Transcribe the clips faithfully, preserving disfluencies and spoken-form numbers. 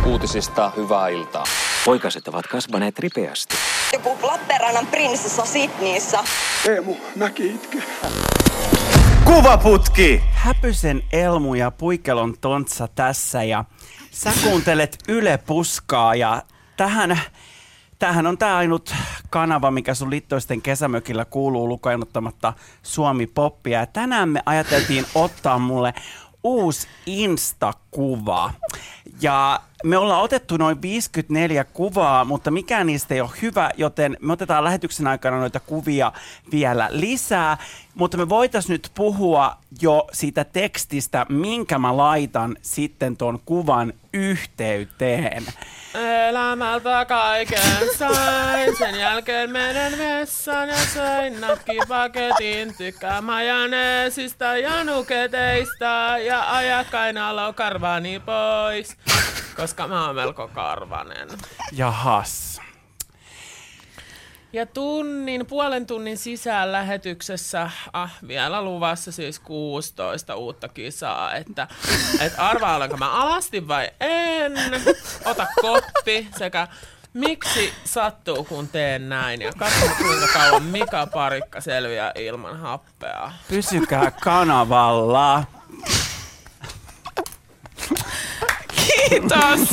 Uutisista hyvää iltaa. Poikaset ovat kasvaneet ripeästi. Joku Lappeenrannan prinsessa Sydneyssä. Teemu, mäki itke. Kuvaputki! Häpysen Elmu ja Puikelon Tontsa tässä ja sä kuuntelet Yle Puskaa ja tähän, tämähän on tää ainut kanava, mikä sun Littoisten kesämökillä kuuluu lukuun ottamatta Suomi-poppia. Ja tänään me ajateltiin ottaa mulle uusi Insta-kuva. Ja me ollaan otettu noin viisikymmentäneljä kuvaa, mutta mikään niistä ei ole hyvä, joten me otetaan lähetyksen aikana noita kuvia vielä lisää. Mutta me voitaisiin nyt puhua jo siitä tekstistä, minkä mä laitan sitten tuon kuvan yhteyteen. Elämältä kaiken sain, sen jälkeen menen vessaan ja söin nakkipaketin. Tykkään majoneesista ja nuketeista ja aja kainalo karvani pois, koska mä oon melko karvanen. Jahas. Ja tunnin, puolen tunnin sisään lähetyksessä, ah, vielä luvassa siis kuusitoista uutta kisaa, että et arvaa olenko mä alasti vai en, ota koppi sekä miksi sattuu kun teen näin ja katso kuinka kauan Mika Parikka selviää ilman happea. Pysykää kanavalla. Kiitos!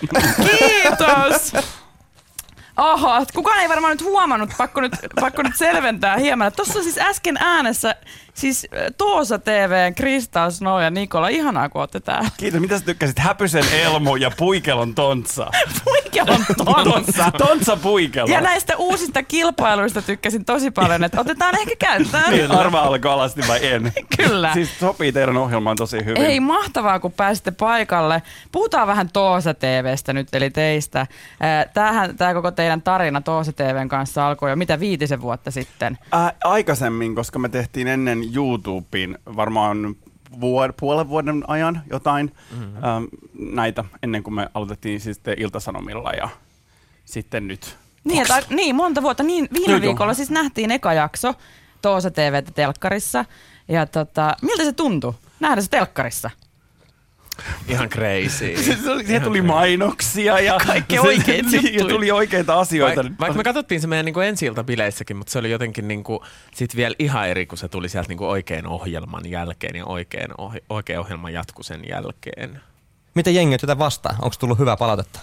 Kiitos! Oho, kukaan ei varmaan nyt huomannut, pakko nyt, pakko nyt selventää hieman. Tuossa siis äsken äänessä, siis Toosa T V:n Krista, Snow ja Nikola, ihanaa kun ootte täällä. Kiitos, mitä sä tykkäsit? Häpysen Elmo ja Puikelon Tontsa. Puikelon Tontsa. Tontsa Puikelo. Ja näistä uusista kilpailuista tykkäsin tosi paljon, että otetaan ehkä käyttöön. Niin, arvaa olenko alasti vai en. Kyllä. Siis sopii teidän ohjelmaan tosi hyvin. Ei, mahtavaa kun pääsitte paikalle. Puhutaan vähän Toosa T V:stä nyt, eli teistä. Tämähän, tämä koko teidän tarina Toosa T V:n kanssa alkoi jo mitä viitisen vuotta sitten? Ää, aikaisemmin, koska me tehtiin ennen YouTubeen varmaan vuod- puolen vuoden ajan jotain mm-hmm. ää, näitä, ennen kuin me aloitettiin siis Ilta-Sanomilla ja sitten nyt. Niin, että, niin monta vuotta. Niin, viime no, viikolla siis nähtiin eka jakso Toosa T V:tä telkkarissa. Ja tota, miltä se tuntui nähdä se telkkarissa? Ihan crazy. Siihen tuli mainoksia ja kaikki oikeita ja tuli oikeita asioita. Vaik, vaikka me katsottiin se meidän niinku ensi-iltabileissäkin, mutta se oli jotenkin niinku, sit vielä ihan eri, kun se tuli sieltä niinku oikein ohjelman jälkeen ja oikein, ohi, oikein ohjelman jatku sen jälkeen. Miten jengi on tätä vastaan? Onko tullut hyvää palautetta?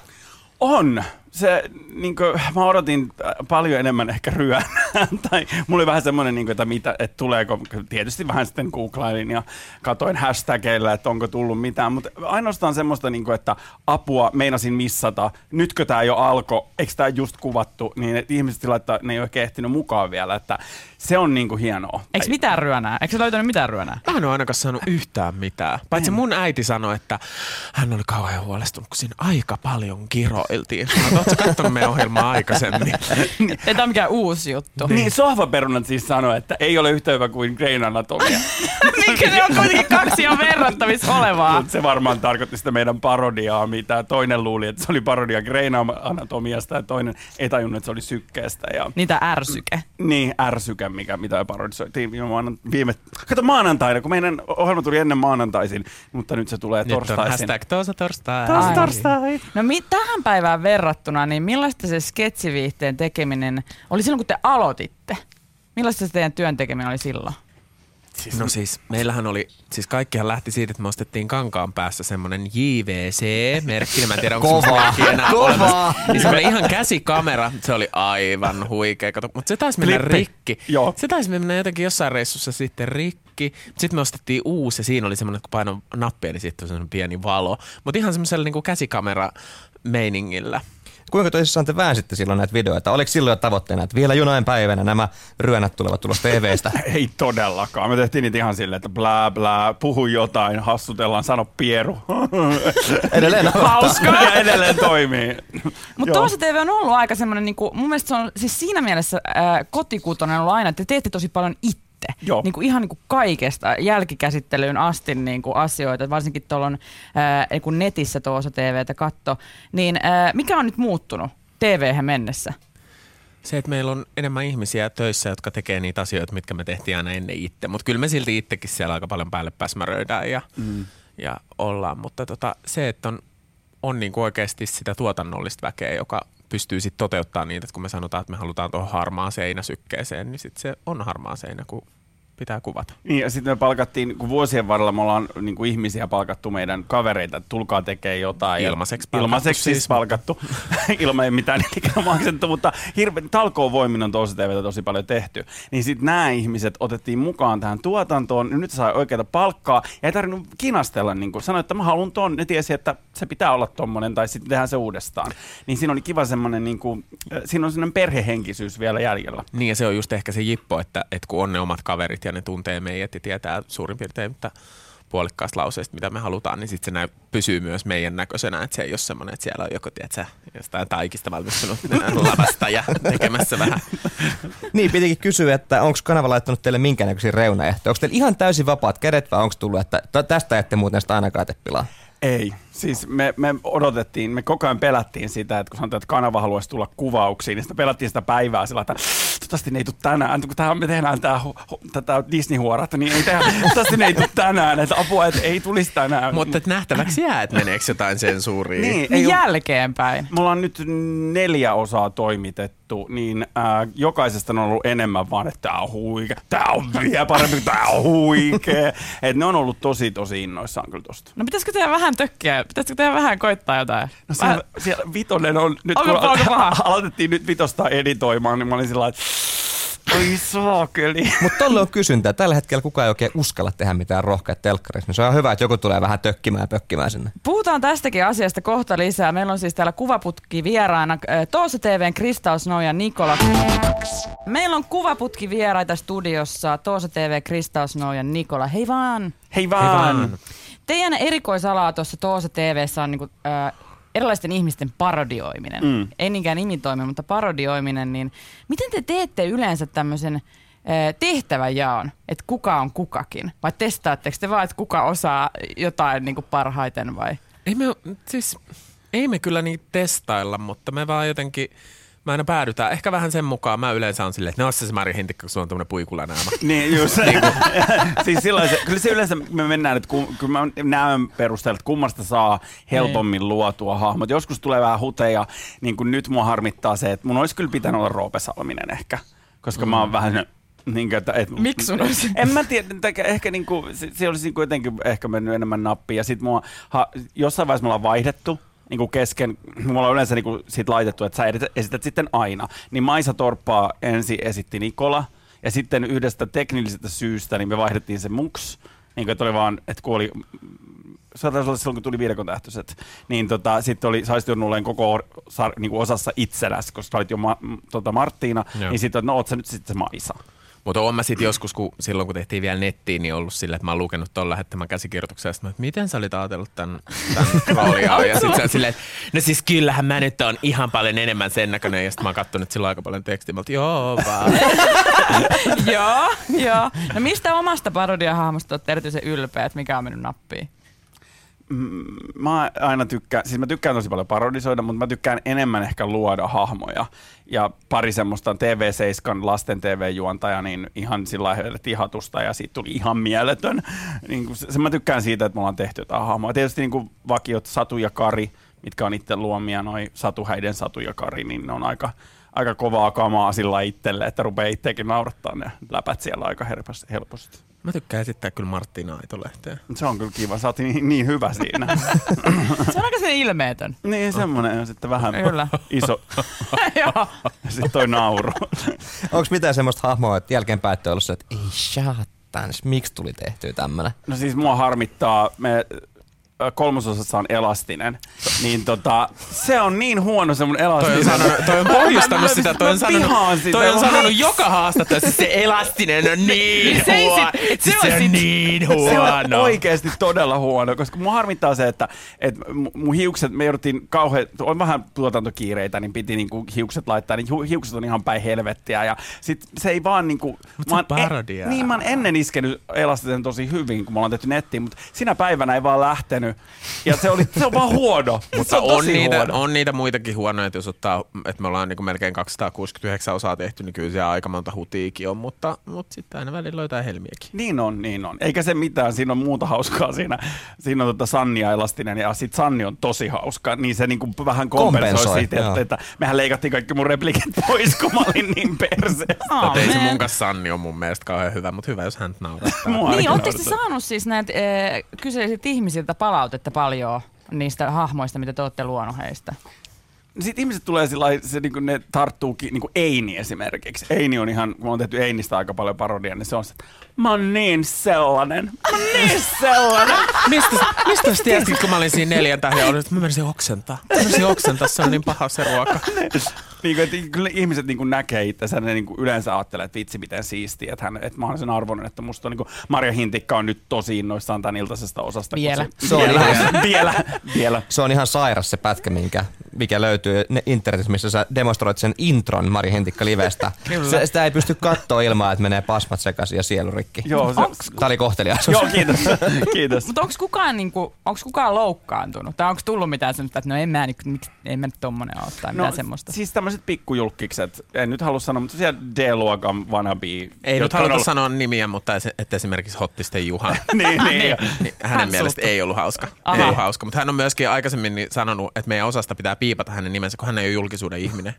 On. Se, niin kuin, mä odotin paljon enemmän ehkä ryönää. tai mulla oli vähän semmoinen, niin kuin, että, mitä, että tuleeko, tietysti vähän sitten googlailin ja katoin hashtageilla, että onko tullut mitään. Mutta ainoastaan semmoista, niin kuin, että apua meinasin missata. Nytkö tämä jo alkoi, eikö tämä just kuvattu, niin että ihmiset laittaa, ne ei ole ehkä ehtinyt mukaan vielä. Että se on niin kuin hienoa. Eikö mitään ryönää? Eikö sä löytänyt mitään ryönää? Mä en ole ainakaan saanut yhtään mitään. Paitsi mun äiti sanoi, että hän oli kauhean huolestunut, kun siinä aika paljon kiroiltiin. Oletko katsonut meidän ohjelmaa aikaisemmin? Ei tämä mikään uusi juttu. Niin, sohvaperunat siis sanoi, että ei ole yhtä hyvä kuin Grain Anatomia. Mikä ne on kuitenkin kaksi jo verrattavissa olevaa? Mut se varmaan tarkoitti sitä meidän parodiaa, mitä toinen luuli, että se oli parodia Grain Anatomiasta ja toinen ei tajunnut, että se oli sykkeestä. Ja... Niitä ärsyke. Niin, ärsyke, mikä, mitä parodisoitiin viime, maanant- viime... Kato maanantaina, kun meidän ohjelma tuli ennen maanantaisin, mutta nyt se tulee nyt torstaisin. Nyt on hashtag Toosa torstai. Toosa torstai. No mi- tähän päivään verrattuna, niin millaista se sketsiviihteen tekeminen oli silloin, kun te aloititte? Millaista se teidän työn tekeminen oli silloin? Siis, no siis, meillähän oli, siis kaikkihan lähti siitä, että me ostettiin Kankaan päässä semmoinen J V C-merkki. Mä en tiedä, onko se merkki enää olemassa. Niin semmoinen ihan käsikamera, se oli aivan huikea. Mutta se taisi mennä Flippi. rikki. Joo. Se taisi mennä jotenkin jossain reissussa sitten rikki. Sitten me ostettiin uusi ja siinä oli semmoinen, kun paino nappia, niin sitten oli semmoinen pieni valo. Mutta ihan semmoisella niin kuin käsikamera-meiningillä. Kuinka tosissaan te väänsitte silloin näitä videoita? Oliko silloin jo tavoitteena, että vielä jonain päivänä nämä ryönät tulevat tulla T V:stä? Ei todellakaan. Me tehtiin niitä ihan silleen, että blää blää, puhu jotain, hassutellaan, sano pieru. Edelleen hauskaa. Ja edelleen toimii. Mutta Toosa T V on ollut aika semmoinen, niinku, mun mielestä se on siis siinä mielessä ää, kotikutoinen ollut aina, että te teette tosi paljon itse. Niin kuin ihan niin kuin kaikesta jälkikäsittelyyn asti niin kuin asioita, varsinkin tuolla äh, kun netissä Toosa T V:tä katto. Niin äh, mikä on nyt muuttunut T V:hän mennessä? Se, että meillä on enemmän ihmisiä töissä, jotka tekee niitä asioita, mitkä me tehtiin aina ennen itse. Mutta kyllä me silti itsekin siellä aika paljon päälle päsmäröidään ja, mm. ja ollaan. Mutta tota, se, että on on niin kuin oikeasti sitä tuotannollista väkeä, joka pystyy sitten toteuttamaan niitä, että kun me sanotaan, että me halutaan tuohon harmaan seinäsykkeeseen, niin sitten se on harmaa seinä, kun pitää kuvata. Niin, ja sitten me palkattiin, kun vuosien varrella me ollaan niin kuin ihmisiä palkattu meidän kavereita, että tulkaa tekee jotain. Ilmaiseksi palkattu. Ilmaiseksi siis palkattu. Ilman ei mitään ikinä maksettu, mutta hirveän talkoon voimin on Tousa T V:tä tosi paljon tehty. Niin sitten nämä ihmiset otettiin mukaan tähän tuotantoon, nyt saa oikeata palkkaa, ja ei tarvinnut kinastella, niin kuin sanoin, että mä haluan ton, ne tiesi, että se pitää olla tommonen, tai sitten tehdään se uudestaan. Niin siinä oli kiva semmoinen, niin kuin, siinä on semmoinen perhehenkisyys vielä jäljellä. Niin, ja se on just ehkä se jippo, että, että kun on ne omat kaverit, ja ne tuntee meidät ja tietää suurin piirtein mitä puolikkaasta lauseesta, mitä me halutaan, niin sitten se näy, pysyy myös meidän näköisenä, että se ei ole semmoinen, että siellä on joku, tiedätkö, jostain taikista valmistunut lavasta ja tekemässä vähän. Niin, pitikin kysyä, että onko kanava laittanut teille minkäännäköisiä reunaehtoja? Onko teillä ihan täysin vapaat kädet vai onko tullut, että tästä ette muuten sitä ainakaan ette pilaa? Ei. Siis me, me odotettiin, me koko ajan pelättiin sitä, että kun sanotaan, että kanava haluaisi tulla kuvauksiin, niin sitä pelättiin sitä päivää sillä, että toivottavasti ne ei tule tänään. Kun tähän me tehdään tää, tätä Disney-huoratta, niin ei tehdä, toivottavasti ne ei tule tänään. Että apua, että ei tulisi tänään. Mutta nähtäväksi jää, että meneekö jotain sensuuria. Niin, niin jälkeenpäin. Me ollaan nyt neljä osaa toimitettu, niin äh, jokaisesta on ollut enemmän vaan, että tää on huikea, tää on vielä parempi, tää on huikea. Että ne on ollut tosi, tosi innoissaan kyllä tosta. No pitäisikö tehdä vähän tökkiä? Pitäisikö tehdä vähän koittaa jotain? No siellä, siellä vitonen on, nyt onko, kun onko paha? aloitettiin nyt vitosta editoimaan, niin mä olin sillä että oi saakeli. Mutta tolle on kysyntää. Tällä hetkellä kukaan ei oikein uskalla tehdä mitään rohkeat telkkarissa. Se on hyvä, että joku tulee vähän tökkimään ja pökkimään sinne. Puhutaan tästäkin asiasta kohta lisää. Meillä on siis täällä Kuvaputki vieraana Tousa T V:n Krista Snow ja Nikola. Meillä on Kuvaputki vieraita studiossa. Tousa T V, Krista Snow ja Nikola. Hei vaan! Hei vaan! Hei vaan. Teidän erikoisalaa tuossa Tousa T V:ssä on niinku, äh, erilaisten ihmisten parodioiminen. Mm. Ei niinkään imitoiminen, mutta parodioiminen. Niin miten te teette yleensä tämmöisen äh, tehtävänjaon, että kuka on kukakin? Vai testaatteko te vaan, että kuka osaa jotain niinku parhaiten vai? Ei me, siis, ei me kyllä niitä testailla, mutta me vaan jotenkin... Mä aina päädytään. Ehkä vähän sen mukaan. Mä yleensä on silleen, että ne on se Mari Hintikka, kun sulla on tämmönen puikulanäämä. Niin, just. niin siis silloin se, kyllä se yleensä me mennään, että kun, kun mä näen perusteella, että kummasta saa helpommin luotua hahmot. Joskus tulee vähän huteja, niin kuin nyt mua harmittaa se, että mun olisi kyllä pitänyt olla Roope Salminen ehkä. Koska mm. mä oon vähän... Niin kuin, että, et, miksi sun olisi? En mä tiedä, ehkä niin kuin, se, se olisi niin kuin jotenkin ehkä mennyt enemmän nappiin. Ja sit mua, ha, jossain vaiheessa me ollaan vaihdettu. Niin kuin kesken, mulla on yleensä niin kuin siitä laitettu, että sä esität sitten aina. Niin Maisa Torppaa ensin esitti Nikola, ja sitten yhdestä teknillisestä syystä niin me vaihdettiin se muks. Niin kuin, että oli vaan, että kun oli, se taisi olla silloin, kun tuli viidekontähtöiset, niin tota, sitten oli, sä olisit jo nolleen koko niin kuin osassa itselläs, koska olit jo ma, tota Marttiina, Joo. niin sitten, no oot sä nyt sitten se Maisa. Mutta oon mä sitten joskus, kun silloin kun tehtiin vielä nettiin, niin ollut silleen, että mä oon lukenut ton lähettämän käsikirjoituksen, ja sitten mä, että miten sä olit ajatellut tämän, tämän roolia? Ja sitten sä silleen, että no siis kyllähän mä nyt oon ihan paljon enemmän sen näköinen, ja sitten mä oon kattonut silloin aika paljon tekstiä, mä olin, joo vaan. Joo, joo. No mistä omasta parodiahahmosta olette erityisen ylpeä, että mikä on mennyt nappiin? Mä aina tykkään, siis mä tykkään tosi paljon parodisoida, mutta mä tykkään enemmän ehkä luoda hahmoja. Ja pari semmoista T V seitsemän lasten T V-juontaja, niin ihan sillä lailla ihatusta ja siitä tuli ihan mieletön. Niin kuin se, mä tykkään siitä, että me ollaan tehty jotain hahmoa. Tietysti niin kuin vakiot Satu ja Kari, mitkä on itse luomia, noi Satu Häiden Satu ja Kari, niin ne on aika, aika kovaa kamaa sillä itselle, että rupeaa itsekin naurattaa ne läpät siellä aika helposti. Mä tykkään esittää kyllä Marttiina Aitolehteen. Se on kyllä kiva, sä oot niin, niin hyvä siinä. Se on aika se ilmeetön. Niin, semmoinen ja sitten vähän kyllä. Iso. Joo. Ja sitten toi nauru. Onko mitään semmoista hahmoa, että jälkeenpäin on ollut se, että ei shaatans, miksi tuli tehtyä tämmönen? No siis mua harmittaa, me kolmososassa on Elastinen, niin tota, se on niin huono se mun Elastinen. Toi on, sanonut, toi on pohjustanut sitä, toi on sanonut, toi on sanonut joka haastattelussa, se Elastinen on niin se huono, sit, se, se, on on sit, niin huono. Se on oikeasti todella huono, koska mua harmittaa se, että, että mun hiukset, me jouduttiin kauhean, on vähän tuotantokiireitä, niin piti niinku hiukset laittaa, niin hiukset on ihan päin helvettiä ja sit se ei vaan niinku... Mut se on parodia. En, niin mä oon ennen iskenyt Elastisen tosi hyvin, kun me ollaan tehty nettiin, mutta sinä päivänä ei vaan lähtenyt. tykännyt. Ja se, oli, se on vaan huono. Mutta on, on, niitä, on niitä muitakin huonoja, että jos ottaa, että me ollaan niin melkein kaksisataakuusikymmentäyhdeksän osaa tehty, niin kyllä siellä aika monta hutiikin on, mutta, mutta sitten aina välillä löytää helmiäkin. Niin on, niin on. Eikä se mitään, siinä on muuta hauskaa siinä. Siinä on tota Sanni ja Elastinen ja sitten Sanni on tosi hauska, niin se niinku vähän kompensoi, kompensoi siitä, että, että mehän leikattiin kaikki mun replikit pois, kun mä olin niin perseestä. Oh, ei se mun kanssa Sanni on mun mielestä kauhean hyvä, mutta hyvä, jos hän naurattaa. Niin, ootteko te saanut siis näitä e, kyseisiltä ihmisiltä palautetta paljon niistä hahmoista, mitä te ootte luonut heistä? Sitten ihmiset tulee sillä se niinku ne tarttuukin, niinku Eini esimerkiksi. Eini on ihan, kun on tehty Einistä aika paljon parodiaa, niin se on se, että mä oon niin sellainen, mä oon niin sellainen. Mistä, mistä sä tiesit, kun mä olin siinä neljän tähden, olin, että mä menisin oksentaa. Mä menisin oksentaa, se on niin paha se ruoka. Niin kuin, että kyllä ihmiset niin kuin näkee itsensä, ne niin kuin yleensä ajattelee, että vitsi miten siistiä, että, hän, että mä oon sen arvoinen, että musta on niin kuin Marja Hintikka on nyt tosi innoissaan tämän iltaisesta osasta. Vielä. Se, se on vielä, ihan, vielä, vielä. Se on ihan sairas se pätkä, minkä, mikä löytyy internetissä, missä sä demonstroit sen intron Marja Hintikka livestä. Se, sitä ei pysty katsoa ilman, että menee pasmat sekaisin ja sielurikki. Joo, se, Tämä oli kohteliaisuus. Joo, kiitos. kiitos. Mutta onko kukaan, niinku, kukaan loukkaantunut? Tai onko tullut mitään sellaista, että no en mä, en mä nyt tommonen ole tai mitään no, semmoista? Siis tämmöiset pikkujulkkikset, en nyt halua sanoa, mutta siellä D-luokan wannabe. Ei nyt haluta ollut sanoa nimiä, mutta että esimerkiksi Hottisten Juha. niin, niin. niin, hänen hän mielestä ei ollut hauska. Ei ollut hauska, mutta hän on myöskin aikaisemmin sanonut, että meidän osasta pitää piipata hänen nimensä, kun hän ei ole julkisuuden ihminen.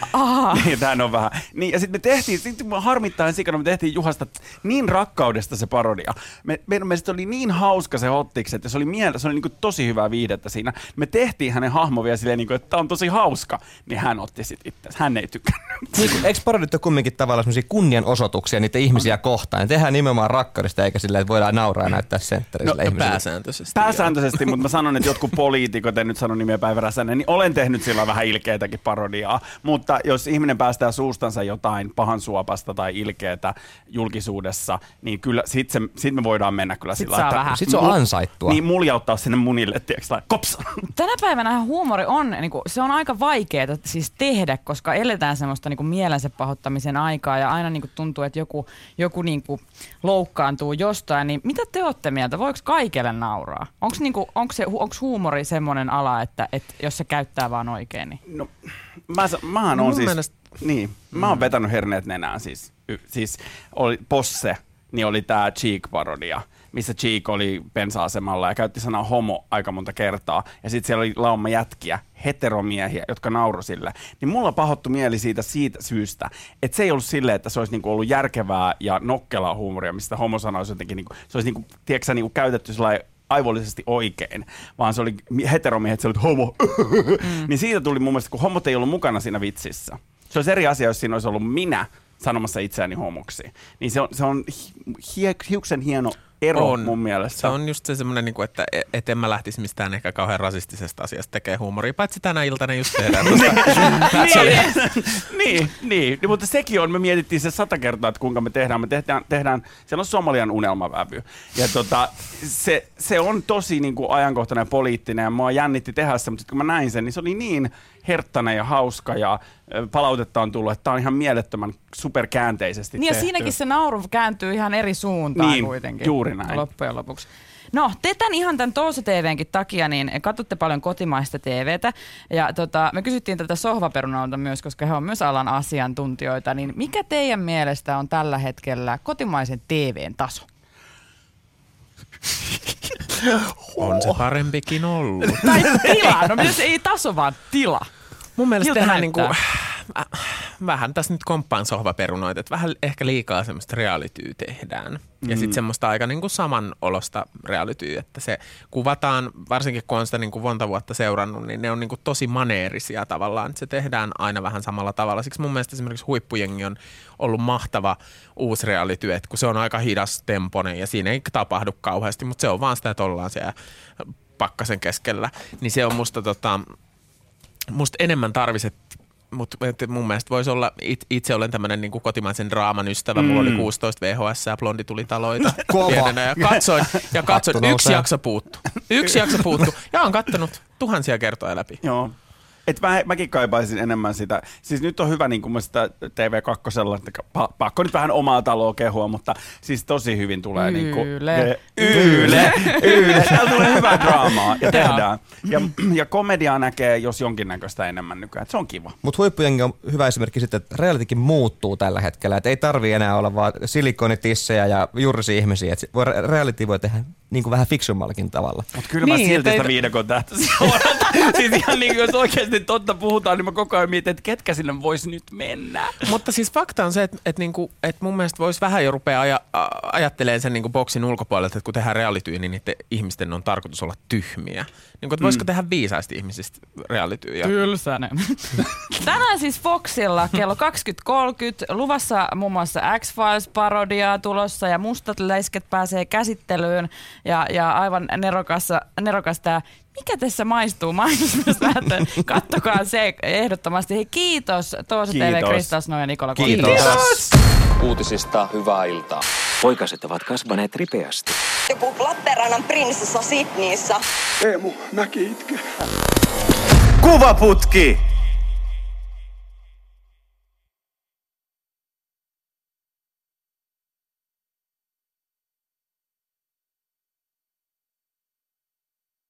niin, tämä on vähän. Niin, ja sitten me tehtiin, sitten harmittain sikana, me tehtiin Juhasta niin rakkaudesta se parodia. Me, meidän mielestä oli niin hauska se Hottikset, ja se oli, miele, se oli niin kuin tosi hyvää viihdettä siinä. Me tehtiin hänen hahmo vielä silleen, niin kuin, että tämä on tosi hauska, niin hän otti sitten itse. Hän ei tykännyt. Niin, eikö parodit ole kumminkin tavallaan sellaisia kunnianosoituksia niitä ihmisiä kohtaan? Ne tehdään nimenomaan rakkaudesta, eikä silleen, että voidaan nauraa ja näyttää sentteriä no, ihmisille. Pääsääntöisesti. Pääsääntöisesti, mutta mä sanon, että jotkut poliitikot, en nyt sano nimeä Päivi Räsänen, niin olen tehnyt sillä vähän ilkeätäkin parodiaa. Mutta jos ihminen päästää suustansa jotain pahansuopasta tai ilkeätä julkisuudessa, niin kyllä sit, se, sit me voidaan mennä kyllä sit sillä että... Sit se on ansaittua. Niin muljauttaa sinne munille, tiiäks, kops! Tänä päivänä huumori on, niin kuin, se on aika vaikeaa siis tehdä, koska eletään semmoista niin kuin mielensä pahoittamisen aikaa ja aina niin kuin tuntuu, että joku, joku niin kuin loukkaantuu jostain. Niin mitä te olette mieltä? Voiko kaikelle nauraa? Onko niin kuin, se, huumori semmoinen ala, että, että jos se käyttää vaan oikein? Niin... No, mä, mähän on siis... Mielestä... Niin, mä oon vetänyt herneet nenään siis. Y, siis oli Posse, niin oli tää Cheek-parodia, missä Cheek oli bensa-asemalla ja käytti sanaa homo aika monta kertaa. Ja sitten siellä oli lauma jätkiä, heteromiehiä, jotka nauroi sille. Niin mulla pahoittui mieli siitä, siitä syystä, että se ei ollut silleen, että se olisi niinku ollut järkevää ja nokkelaa huumoria, mistä homo-sana olisi jotenkin, niinku, se olisi niinku, tiedätkö, niinku käytetty sellainen aivollisesti oikein, vaan se oli heteromiehet, se oli homo. Mm. Niin siitä tuli mun mielestä, kun homot ei ollut mukana siinä vitsissä. Se olisi eri asia, jos siinä olisi ollut minä sanomassa itseäni homoksi. Niin se on, se on hie, hiuksen hieno ero on, mun mielestä. Se on just se semmoinen, että et en mä lähtisi mistään ehkä kauhean rasistisesta asiasta tekee huumoria, paitsi tänä iltana just tehdään. niin, niin, mutta sekin on, me mietittiin se sata kertaa, että kuinka me tehdään. Me tehdään, tehdään siellä on Somalian unelmavävy. Ja tota, se, se on tosi niin kuin ajankohtainen ja poliittinen ja mua jännitti tehdä se, mutta sitten kun mä näin sen, niin se oli niin herttainen ja hauska ja palautetta on tullut, että tämä on ihan mielettömän superkäänteisesti niin tehty. Ja siinäkin se nauru kääntyy ihan eri suuntaan niin, kuitenkin. Juuri näin. Loppujen lopuksi. No, te tämän ihan tämän Tousu T V:nkin takia, niin katsotte paljon kotimaista T V:tä. Ja tota, me kysyttiin tätä Sohvaperunalta myös, koska he on myös alan asiantuntijoita. Niin mikä teidän mielestä on tällä hetkellä kotimaisen T V:n taso? On se parempikin ollut. Tai tila. No myös ei taso, vaan tila. Mun mielestä tehdään niinku, äh, vähän tässä nyt komppaan Sohvaperunoita, että vähän ehkä liikaa semmoista realityä tehdään. Mm. Ja sitten semmoista aika niinku samanolosta realityä, että se kuvataan, varsinkin kun on sitä niinku monta vuotta seurannut, niin ne on niinku tosi maneerisia tavallaan. Se tehdään aina vähän samalla tavalla. Siksi mun mielestä esimerkiksi Huippujengi on ollut mahtava uusi reality, että kun se on aika hidas tempoinen ja siinä ei tapahdu kauheasti, mutta se on vaan sitä, että ollaan siellä pakkasen keskellä. Niin se on musta tota... Musta enemmän tarviset, mutta mun mielestä voisi olla, it, itse olen tämmöinen niin kuin kotimaisen draaman ystävä. Mm. Mulla oli kuusitoista V H S ja Blondi tuli taloita pienenä ja katsoin, ja katsoin yksi jakso puuttu. Yksi jakso puuttu ja on kattonut tuhansia kertoja läpi. Joo. Et mä, mäkin kaipaisin enemmän sitä. Siis nyt on hyvä niin kuin sitä T V kaksi, että pakko nyt vähän omaa taloa kehua, mutta siis tosi hyvin tulee niin kuin... Yle. Yle. Yle. Täällä tulee hyvää draamaa ja tehdään. Ja, ja komediaa näkee, jos jonkinnäköistä enemmän nykyään. Et se on kiva. Mutta huippujengi on hyvä esimerkki sitten, että realitykin muuttuu tällä hetkellä. Et ei tarvii enää olla vaan silikonitissejä ja jurrisi ihmisiä. Et reality voi tehdä niin kuin vähän fiksummallakin tavalla. Mutta kyllä mä Niin, silti sitä ei- viidakon tähtä seurata. Siis ihan niin kuin, jos oikeasti totta puhutaan, niin mä koko ajan mietin, että ketkä sinne voisi nyt mennä. Mutta siis fakta on se, että, että, niinku, että mun mielestä voisi vähän jo rupea aja, a- ajattelemaan sen niinku boksin ulkopuolelta, että kun tehdään realityä, niin niiden ihmisten on tarkoitus olla tyhmiä. Niin kuin, että voisiko mm. tehdä viisaasti ihmisistä realityä? Tylsänen. Tänään siis Foxilla kello kaksikymmentä kolmekymmentä luvassa muun muassa X-Files-parodiaa tulossa ja mustat läisket pääsee käsittelyyn ja, ja aivan nerokassa, nerokas tämä mikä tässä maistuu mainostus. Kattokaa se ehdottomasti. Hei, kiitos Toosa T V, Krista Snow ja Nikola Kiitos. Kiitos. Uutisista hyvää iltaa. Poikaset ovat kasvaneet ripeästi. Joku Lappeenrannan prinsessa Sydneyssä. Teemu, mäki itkee. Kuvaputki!